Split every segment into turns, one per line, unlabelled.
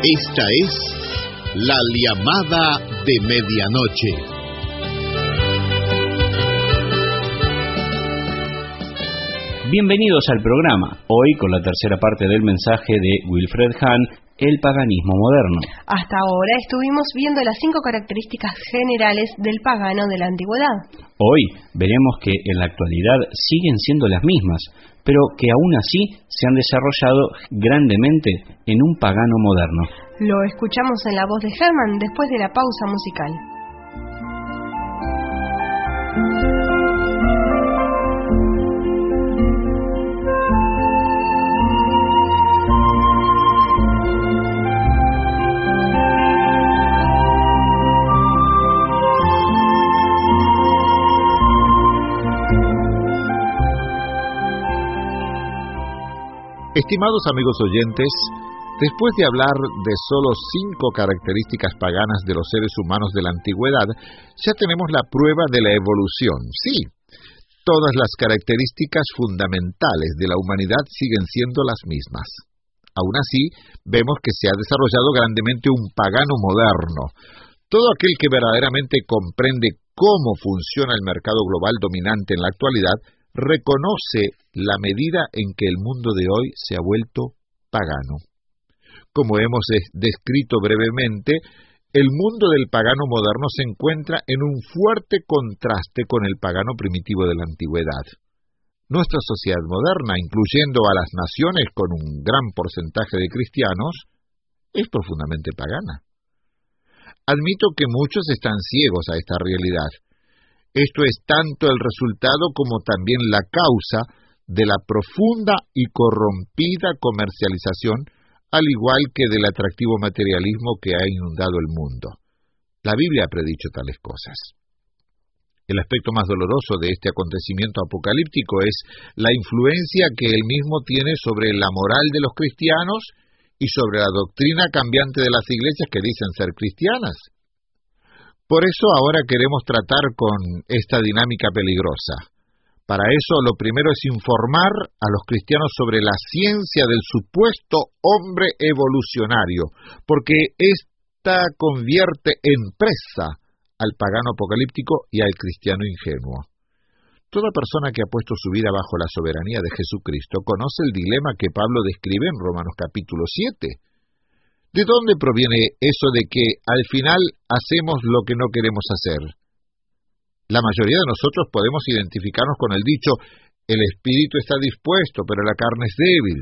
Esta es La Llamada de Medianoche.
Bienvenidos al programa, hoy con la tercera parte del mensaje de Wilfred Hahn, El paganismo moderno.
Hasta ahora estuvimos viendo las 5 características generales del pagano de la antigüedad.
Hoy veremos que en la actualidad siguen siendo las mismas, pero que aún así se han desarrollado grandemente en un pagano moderno.
Lo escuchamos en la voz de Herman después de la pausa musical.
Estimados amigos oyentes, después de hablar de solo 5 características paganas de los seres humanos de la antigüedad, ya tenemos la prueba de la evolución. Sí, todas las características fundamentales de la humanidad siguen siendo las mismas. Aún así, vemos que se ha desarrollado grandemente un pagano moderno. Todo aquel que verdaderamente comprende cómo funciona el mercado global dominante en la actualidad, reconoce la medida en que el mundo de hoy se ha vuelto pagano. Como hemos descrito brevemente, el mundo del pagano moderno se encuentra en un fuerte contraste con el pagano primitivo de la antigüedad. Nuestra sociedad moderna, incluyendo a las naciones con un gran porcentaje de cristianos, es profundamente pagana. Admito que muchos están ciegos a esta realidad. Esto es tanto el resultado como también la causa de la profunda y corrompida comercialización, al igual que del atractivo materialismo que ha inundado el mundo. La Biblia ha predicho tales cosas. El aspecto más doloroso de este acontecimiento apocalíptico es la influencia que él mismo tiene sobre la moral de los cristianos y sobre la doctrina cambiante de las iglesias que dicen ser cristianas. Por eso ahora queremos tratar con esta dinámica peligrosa. Para eso lo primero es informar a los cristianos sobre la ciencia del supuesto hombre evolucionario, porque ésta convierte en presa al pagano apocalíptico y al cristiano ingenuo. Toda persona que ha puesto su vida bajo la soberanía de Jesucristo conoce el dilema que Pablo describe en Romanos capítulo 7. ¿De dónde proviene eso de que al final hacemos lo que no queremos hacer? La mayoría de nosotros podemos identificarnos con el dicho, el espíritu está dispuesto, pero la carne es débil.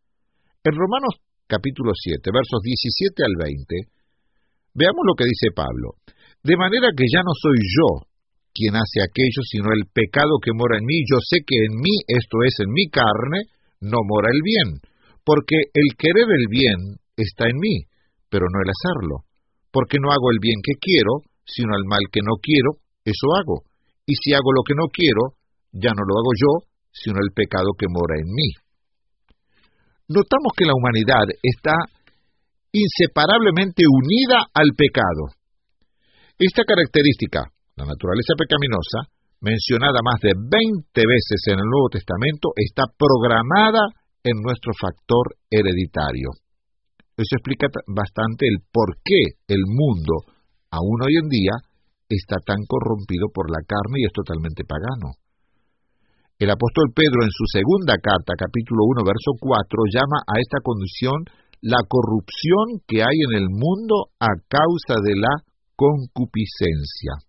En Romanos capítulo 7, versos 17 al 20, veamos lo que dice Pablo. De manera que ya no soy yo quien hace aquello, sino el pecado que mora en mí. Yo sé que en mí, esto es, en mi carne, no mora el bien, porque el querer el bien está en mí, pero no el hacerlo, porque no hago el bien que quiero, sino el mal que no quiero, eso hago, y si hago lo que no quiero, ya no lo hago yo, sino el pecado que mora en mí. Notamos que la humanidad está inseparablemente unida al pecado. Esta característica, la naturaleza pecaminosa, mencionada más de 20 veces en el Nuevo Testamento, está programada en nuestro factor hereditario. Eso explica bastante el por qué el mundo, aún hoy en día, está tan corrompido por la carne y es totalmente pagano. El apóstol Pedro en su segunda carta, capítulo 1, verso 4, llama a esta condición la corrupción que hay en el mundo a causa de la concupiscencia.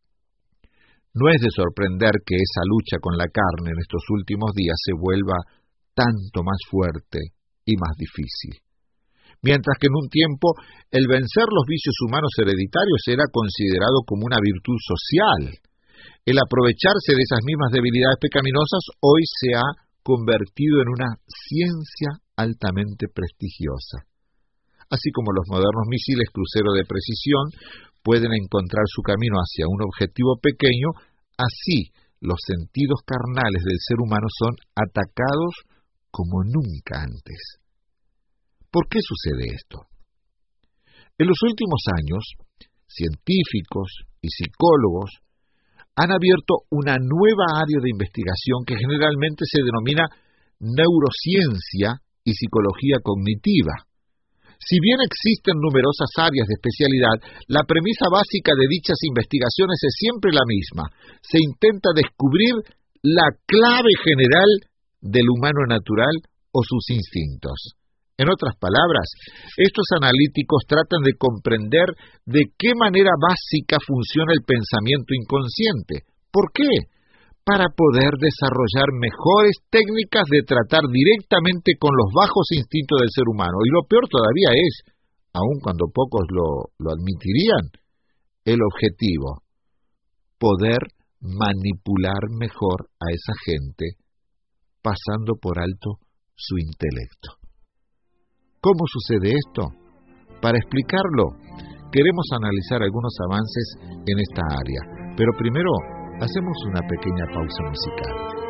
No es de sorprender que esa lucha con la carne en estos últimos días se vuelva tanto más fuerte y más difícil. Mientras que en un tiempo el vencer los vicios humanos hereditarios era considerado como una virtud social, el aprovecharse de esas mismas debilidades pecaminosas hoy se ha convertido en una ciencia altamente prestigiosa. Así como los modernos misiles crucero de precisión pueden encontrar su camino hacia un objetivo pequeño, así los sentidos carnales del ser humano son atacados como nunca antes. ¿Por qué sucede esto? En los últimos años, científicos y psicólogos han abierto una nueva área de investigación que generalmente se denomina neurociencia y psicología cognitiva. Si bien existen numerosas áreas de especialidad, la premisa básica de dichas investigaciones es siempre la misma. Se intenta descubrir la clave general del humano natural o sus instintos. En otras palabras, estos analíticos tratan de comprender de qué manera básica funciona el pensamiento inconsciente. ¿Por qué? Para poder desarrollar mejores técnicas de tratar directamente con los bajos instintos del ser humano. Y lo peor todavía es, aun cuando pocos lo admitirían, el objetivo: poder manipular mejor a esa gente, pasando por alto su intelecto. ¿Cómo sucede esto? Para explicarlo, queremos analizar algunos avances en esta área, pero primero hacemos una pequeña pausa musical.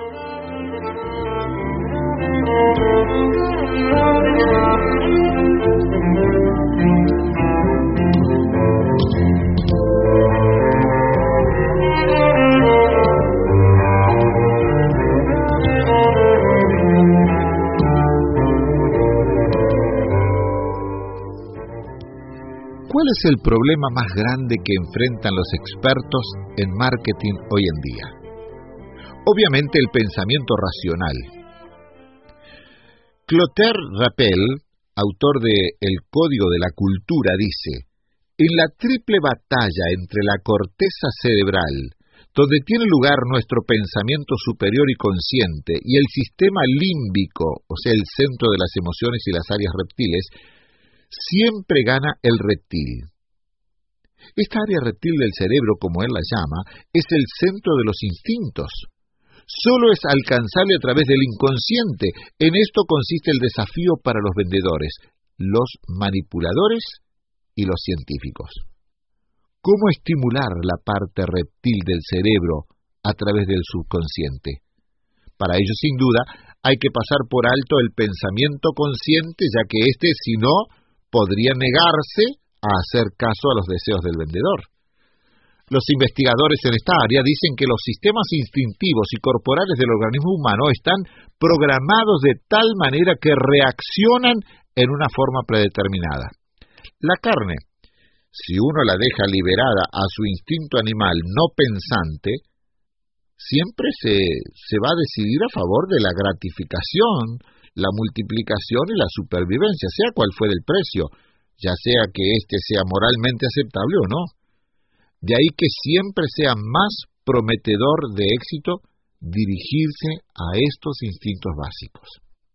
¿Cuál es el problema más grande que enfrentan los expertos en marketing hoy en día? Obviamente el pensamiento racional. Clotaire Rappel, autor de El Código de la Cultura, dice: en la triple batalla entre la corteza cerebral, donde tiene lugar nuestro pensamiento superior y consciente, y el sistema límbico, o sea, el centro de las emociones y las áreas reptiles, siempre gana el reptil. Esta área reptil del cerebro, como él la llama, es el centro de los instintos. Solo es alcanzable a través del inconsciente. En esto consiste el desafío para los vendedores, los manipuladores y los científicos. ¿Cómo estimular la parte reptil del cerebro a través del subconsciente? Para ello, sin duda, hay que pasar por alto el pensamiento consciente, ya que éste, si no, podría negarse a hacer caso a los deseos del vendedor. Los investigadores en esta área dicen que los sistemas instintivos y corporales del organismo humano están programados de tal manera que reaccionan en una forma predeterminada. La carne, si uno la deja liberada a su instinto animal no pensante, siempre se va a decidir a favor de la gratificación, la multiplicación y la supervivencia, sea cual fuera el precio, ya sea que éste sea moralmente aceptable o no. De ahí que siempre sea más prometedor de éxito dirigirse a estos instintos básicos.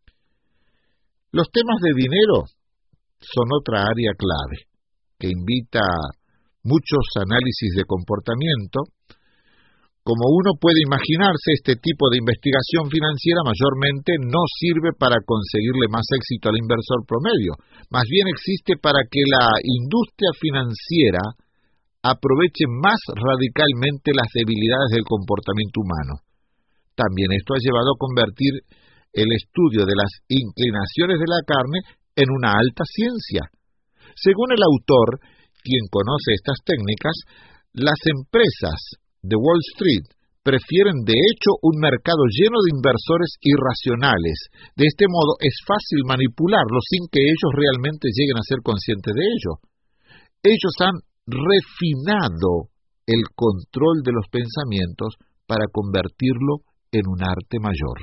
Los temas de dinero son otra área clave, que invita a muchos análisis de comportamiento. Como uno puede imaginarse, este tipo de investigación financiera mayormente no sirve para conseguirle más éxito al inversor promedio, más bien existe para que la industria financiera aproveche más radicalmente las debilidades del comportamiento humano. También esto ha llevado a convertir el estudio de las inclinaciones de la carne en una alta ciencia. Según el autor, quien conoce estas técnicas, las empresas de Wall Street prefieren de hecho un mercado lleno de inversores irracionales. De este modo es fácil manipularlos sin que ellos realmente lleguen a ser conscientes de ello. Ellos han refinado el control de los pensamientos para convertirlo en un arte mayor.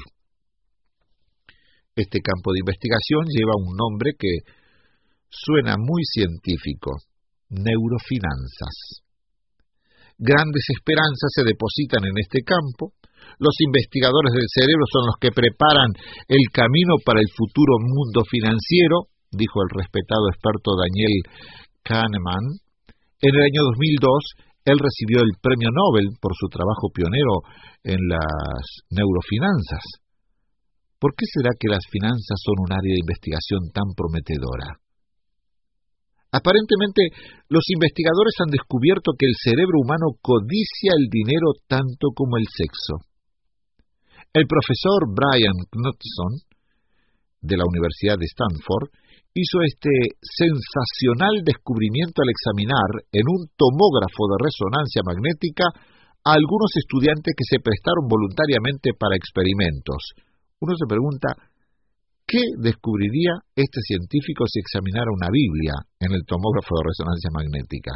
Este campo de investigación lleva un nombre que suena muy científico: neurofinanzas. Grandes esperanzas se depositan en este campo. Los investigadores del cerebro son los que preparan el camino para el futuro mundo financiero, dijo el respetado experto Daniel Kahneman. En el año 2002, él recibió el premio Nobel por su trabajo pionero en las neurofinanzas. ¿Por qué será que las finanzas son un área de investigación tan prometedora? Aparentemente, los investigadores han descubierto que el cerebro humano codicia el dinero tanto como el sexo. El profesor Brian Knudson, de la Universidad de Stanford, hizo este sensacional descubrimiento al examinar en un tomógrafo de resonancia magnética a algunos estudiantes que se prestaron voluntariamente para experimentos. Uno se pregunta, ¿Qué descubriría este científico si examinara una Biblia en el tomógrafo de resonancia magnética?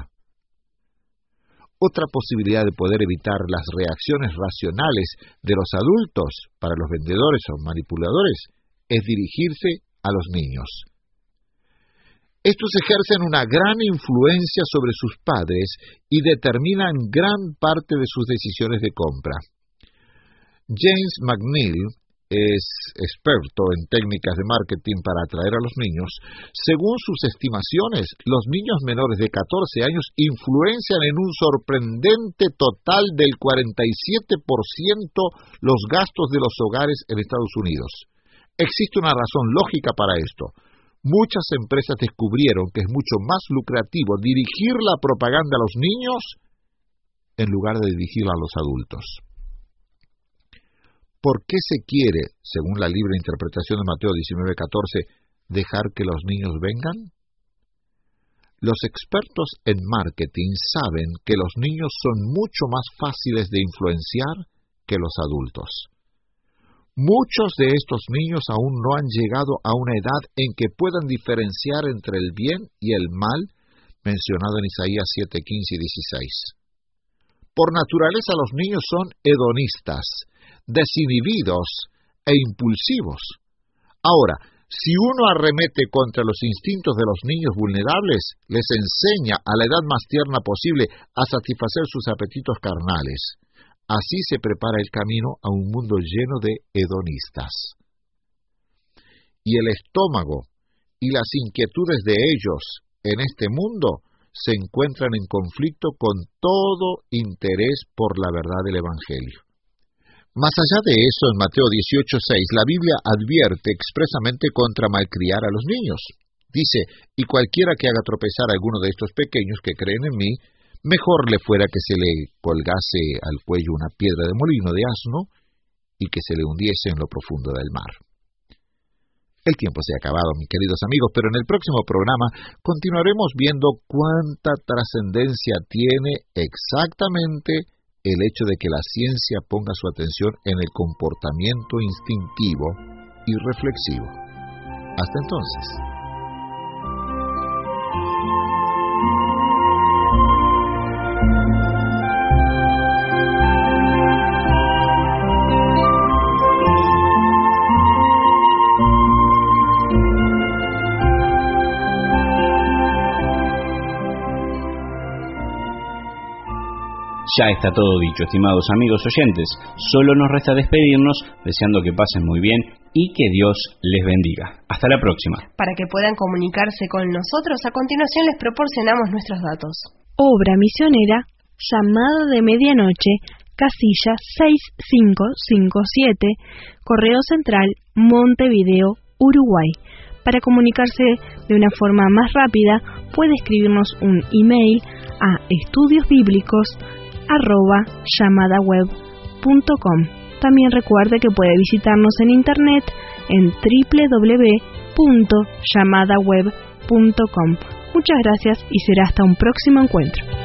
Otra posibilidad de poder evitar las reacciones racionales de los adultos para los vendedores o manipuladores es dirigirse a los niños. Estos ejercen una gran influencia sobre sus padres y determinan gran parte de sus decisiones de compra. James McNeil es experto en técnicas de marketing para atraer a los niños. Según sus estimaciones, los niños menores de 14 años influencian en un sorprendente total del 47% los gastos de los hogares en Estados Unidos. Existe una razón lógica para esto. Muchas empresas descubrieron que es mucho más lucrativo dirigir la propaganda a los niños en lugar de dirigirla a los adultos. ¿Por qué se quiere, según la libre interpretación de Mateo 19:14, dejar que los niños vengan? Los expertos en marketing saben que los niños son mucho más fáciles de influenciar que los adultos. Muchos de estos niños aún no han llegado a una edad en que puedan diferenciar entre el bien y el mal, mencionado en Isaías 7:15 y 16. Por naturaleza los niños son hedonistas, desinhibidos e impulsivos. Ahora, si uno arremete contra los instintos de los niños vulnerables, les enseña a la edad más tierna posible a satisfacer sus apetitos carnales. Así se prepara el camino a un mundo lleno de hedonistas. Y el estómago y las inquietudes de ellos en este mundo se encuentran en conflicto con todo interés por la verdad del Evangelio. Más allá de eso, en Mateo 18:6, la Biblia advierte expresamente contra malcriar a los niños. Dice, y cualquiera que haga tropezar a alguno de estos pequeños que creen en mí, mejor le fuera que se le colgase al cuello una piedra de molino de asno y que se le hundiese en lo profundo del mar. El tiempo se ha acabado, mis queridos amigos, pero en el próximo programa continuaremos viendo cuánta trascendencia tiene exactamente el hecho de que la ciencia ponga su atención en el comportamiento instintivo y reflexivo. Hasta entonces.
Ya está todo dicho, estimados amigos oyentes. Solo nos resta despedirnos, deseando que pasen muy bien y que Dios les bendiga. Hasta la próxima.
Para que puedan comunicarse con nosotros, a continuación les proporcionamos nuestros datos.
Obra misionera, Llamada de Medianoche, casilla 6557, Correo Central, Montevideo, Uruguay. Para comunicarse de una forma más rápida, puede escribirnos un email a estudiosbiblicos@llamadaweb.com. También recuerde que puede visitarnos en internet en www.llamadaweb.com. Muchas gracias y será hasta un próximo encuentro.